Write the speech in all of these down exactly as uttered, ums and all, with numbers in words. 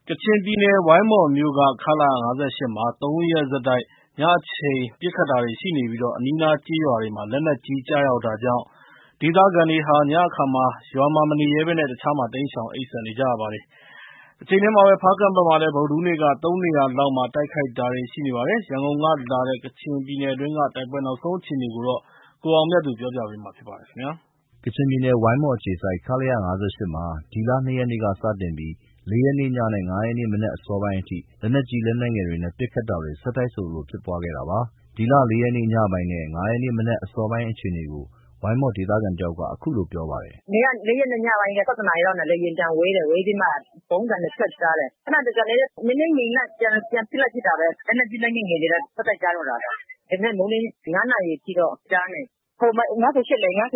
ကချင်ပြည်နယ်ဝိုင်းမော်မြို့က ခလရ ၅၈ မှာ သုံးရက်ဆက်တိုက် ညအချိန်ပစ်ခတ်တာတွေရှိနေပြီး အနီးနားကျေးရွာတွေမှာ လက်နက်ကြီးကျရောက်တာကြောင့် ဒေသခံတွေဟာ ညအခါ ရွာမှာမနေရဲဘဲ တခြားမှာ တိမ်းရှောင်အိပ်စက်နေကြရပါတယ်။ တချိန်တည်းမှာပဲ ဖားကန့်ဘက်မှာလည်း ဗုဒ္ဓဟူးနေ့က သုံးနေရာလောက်မှာ တိုက်ခိုက်တာတွေရှိနေပါတယ်။ ရန်ကုန်ကလာတဲ့ ကချင်ပြည်နယ်တွင်းက တိုက်ပွဲနောက်ဆုံးအခြေအနေကို ကိုအောင်မြတ်သူက ပြောပြပါမယ်။ကချင်ပြည်နယ် ဝိုင်းမော်အခြေစိုက် ခလရ ၅၈ မှာ ဒီလ ၂ ရက်နေ့က စတင်ပြီး ၄ ရက်နေ့ညနဲ့ ၅ ရက်နေ့ မနက်အစောပိုင်းအထိ လက်နက်ကြီး လက်နက်ငယ်တွေနဲ့ ပစ်ခတ်တာတွေ ဆက်တိုက်ဆိုသလို ဖြစ်ပွားခဲ့တာပါ။ ဒီလ ၄ ရက်နေ့ ညပိုင်းနဲ့ ၅ ရက်နေ့ မနက်အစောပိုင်းအခြေအနေကို ဝိုင်းမော်ဒေသခံတယောက်က အခုလိုပြောပါတယ်။ “နေ့က ၄ ရက်နေ့ ညပိုင်း ၁၁ နာရီလောက်နဲ့ လေယာဉ်ပျံဝဲတယ်။ ဝဲပြီးမှ ဗုံးသံတွေ ထွက်ကြားတယ်။ ခဏတကြာနေတော့ နည်းနည်းငြိမ်လိုက် ပြန်ပစ်လိုက်ဖြစ်တာပဲ။ လက်နက်ကြီး လက်နက်ငယ်တွေတော့ ဆက်တိုက်ကြားတော့တာပဲ။ ဒီမနက်မိုးလင်း ၅ နာရီအထိတော့ ကြားနေ။ ၅၈ လေ ၅၈ လေ။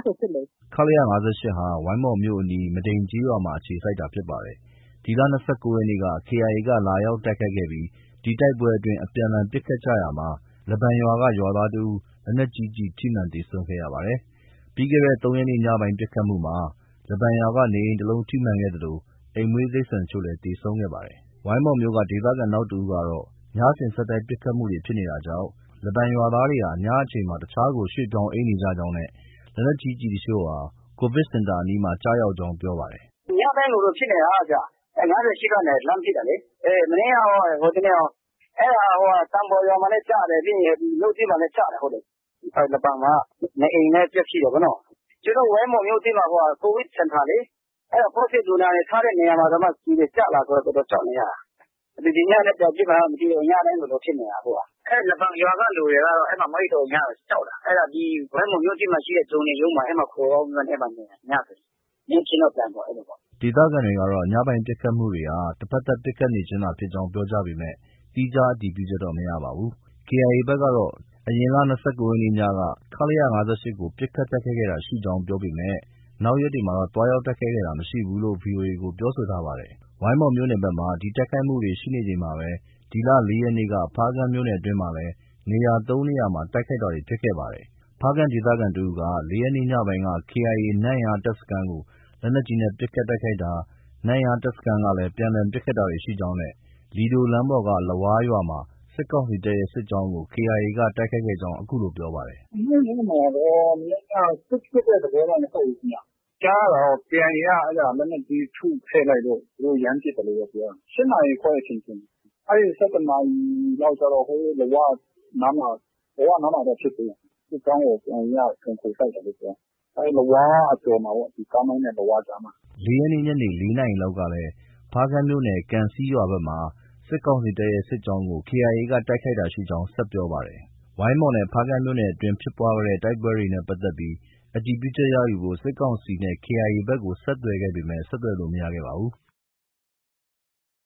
” ခလရ ၅၈ ဟာ ဝိုင်းမော်မြို့အနီး မဒိန်ကျေးရွာမှာ အခြေစိုက်တာဖြစ်ပါတယ်။ ဒီလ ၂၉ ရက်နေ့က ကေအိုင်အေက လာရောက်တိုက်ခိုက်ခဲ့ပြီး ဒီတိုက်ပွဲအတွင်း အပြန်အလှန်ပစ်ခတ်ကြရာမှာ လက်ပံရွာက ရွာသားတဦး လက်နက်ကြီးကျည်ထိမှန် သေဆုံးခဲ့ရပါတယ်။ ပြီးခဲ့တဲ့ ၃ ရက်နေ့ ညပိုင်းပစ်ခတ်မှုမှာ လက်ပံရွာက နေအိမ်တလုံးထိမှန်ခဲ့သလို အိမ်မွေးတိရစ္ဆာန်အချို့လည်း သေဆုံးခဲ့ပါတယ်။ ဝိုင်းမော်မြို့က ဒေသခံနောက်တဦးကတော့ ညစဉ်ဆက်တိုက်ပစ်ခတ်မှုတွေဖြစ်နေတာကြောင့် လက်ပံရွာသားတွေဟာ ညအချိန်မှာ တခြားကို ရွှေ့ပြောင်းအိပ်နေကြကြောင်းနဲ့ လက်နက်ကြီးကျည်တချို့ဟာ ကိုဗစ်စင်တာအနီးမှာ ကျရောက်ကြောင်း ပြောပါတယ်။ “ညတိုင်းလိုလိုဖြစ်နေတာ။ ၅၈ ကနေ လှမ်းပစ်တာလေ။ မနေ့ကရော ဟိုတနေ့ရော။ အဲဒါ သံဘော်ရွာမှာလည်း ကျတယ်။ ပြီးရင် မြို့ထဲမှာလည်း ကျတယ်။ လက်ပံမှာက နေအိမ်လည်း ပျက်စီးတယ်ပေါ့နော်။ ကျနော်တို့ ဝိုင်းမော်မြို့ထဲမှာ ကိုဗစ်စင်တာလေ။ အဲဒါ positive လူနာတွေထားတဲ့နေရာမှာတောင်မှ ကျည်တွေကျလာဆိုတော့ တော်တော်ကြောက်နေရတယ်။ ဒီညလည်း ပြန်ပစ်မလားမသိဘူး။ ညတိုင်းလိုလိုဖြစ်နေတာအခုက။ အဲဒီလက်ပံရွာကလူတွေကတော့ အဲဒီမှာ မအိပ်တော့ဘူး။ ညဘက်ကြောက်တာ။ အဲဒါ ဒီဝိုင်းမော်မြို့ထဲမှာရှိတဲ့ ဂျုံတွေရုံးမှာ အဲဒီမှာခိုအောင်းပြီးမှ အဲဒီမှာနေတာ ညဆိုရင်။ မနက်ခင်းတော့ပြန်ပေါ့ အဲလိုပေါ့။ ” ဒေသခံတွေကတော့ ညပိုင်းပစ်ခတ်မှုတွေဟာ တဖက်သတ်ပစ်ခတ်နေခြင်းသာဖြစ်ကြောင်း ပြောကြပေမဲ့ သီးခြားအတည်ပြုချက်တော့ မရပါဘူး။ ကေအိုင်အေဘက်ကတော့ အရင်လ ၂၉ ရက်နေ့ညက ခလရ ၅၈ ကို ပစ်ခတ်တိုက်ခိုက်ခဲ့တာရှိကြောင်းပြောပေမဲ့ နောက်ရက်တွေမှာတော့ သွားရောက်တိုက်ခိုက်ခဲ့တာမရှိဘူးလို့ ဗွီအိုအေကို ပြောဆိုထားပါတယ်။ ဝိုင်းမော်မြို့နယ်ဘက်မှာ ဒီတိုက်ခိုက်မှုတွေရှိနေချိန်မှာပဲ ဒီလ ၄ ရက်နေ့က ဖားကန့်မြို့နယ်အတွင်းမှာလည်း နေရာ သုံးနေရာမှာ တိုက်ခိုက်တာတွေဖြစ်ခဲ့ပါတယ်။ ဖားကန့်ဒေသခံတဦးက ၄ ရက်နေ့ညပိုင်းက ကေအိုင်အေ နန့်ယားတပ်စခန်းကို လက်နက်ကြီးနဲ့ ပစ်ခတ်တိုက်ခိုက်တာ၊ နန့်ယားတပ်စခန်းကလည်း ပြန်လှန်ပစ်ခတ်တာတွေရှိကြောင်းနဲ့ လီဒိုလမ်းပေါ်က လဝါးရွာမှာ စစ်ကောင်စီတပ်ရဲ့ စစ်ကြောင်းကို ကေအိုင်အေက တိုက်ခိုက်ခဲ့ကြောင်း အခုလိုပြောပါတယ်။ “နေ့ခင်းမှာတော့ မနေ့က သိပ်ဖြစ်တဲ့သဘောတော့ မဟုတ်ဘူးခင်ဗျ။ ကြားရတာတော့ ကေအိုင်အေက လက်နက်ကြီးထုထည့်လိုက်လို့ သူတို့ရမ်းပစ်တယ်လို့တော့ ပြောတယ်။ ၈ နာရီခွဲအချိန်ထင်တယ်။ အဲဒီ ၁၁ နာရီလောက်ကျတော့ ဟိုလဝါးနားမှာ လဝါးနားမှာတော့ ဖြစ်သေးတယ်။ စစ်ကြောင်းကို ကေအိုင်အေက ခြုံခိုတိုက်တယ်လို့ ပြောတယ်။ အဲဒီလဝါးအကျော်မှာပေါ့။ ကားမိုင်းနဲ့ လဝါးကြားမှာ။ ” ၄ ရက်နေ့ ညနေ ၄ နာရီလောက်ကလည်း ဖားကန့်မြို့နယ် ကံဆီးရွာဘက်မှာ စစ်ကောင်စီတပ်ရဲ့ စစ်ကြောင်းကို ကေအိုင်အေက တိုက်ခိုက်တာရှိကြောင်း ဆက်ပြောပါတယ်။ ဝိုင်းမော်နဲ့ ဖားကန့်မြို့နယ်အတွင်းဖြစ်ပွားတဲ့ တိုက်ပွဲတွေနဲ့ပတ်သက်ပြီး အတည်ပြုချက်ရယူဖို့ စစ်ကောင်စီနဲ့ ကေအိုင်အေဘက်ကို ဆက်သွယ်ခဲ့ပေမဲ့ ဆက်သွယ်လို့ မရခဲ့ပါဘူး။